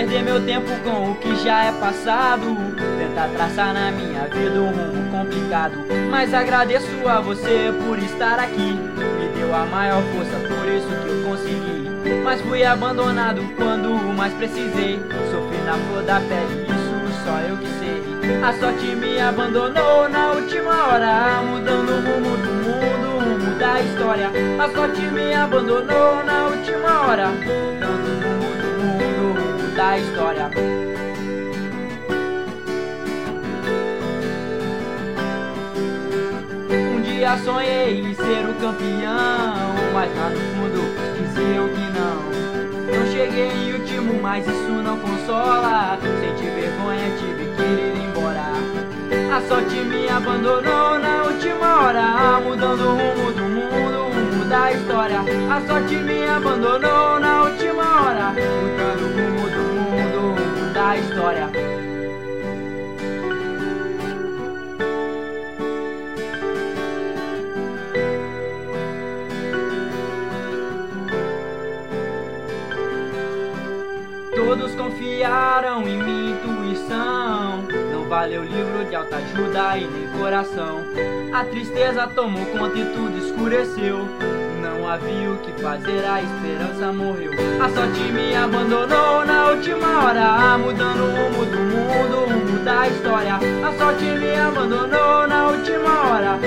perder meu tempo com o que já é passado, tentar traçar na minha vida um rumo complicado. Mas agradeço a você por estar aqui, me deu a maior força, por isso que eu consegui. Mas fui abandonado quando mais precisei, sofri na flor da pele, isso só eu que sei. A sorte me abandonou na última hora, mudando o rumo do mundo, o rumo da história. A sorte me abandonou na última hora, mudando o rumo do mundo, o rumo da história. Um dia sonhei em ser o campeão, mas lá no fundo dizia eu que não. Não cheguei em último, mas isso não consola. Senti vergonha, tive que ir embora. A sorte me abandonou na última hora, mudando o rumo do mundo, o rumo da história. A sorte me abandonou na última hora, mudando o rumo do mundo, o rumo da história. Todos confiaram em minha intuição, não valeu livro de autoajuda e nem coração. A tristeza tomou conta e tudo escureceu, não havia o que fazer, a esperança morreu. A sorte me abandonou na última hora, mudando o rumo do mundo, o rumo da história. A sorte me abandonou na última hora,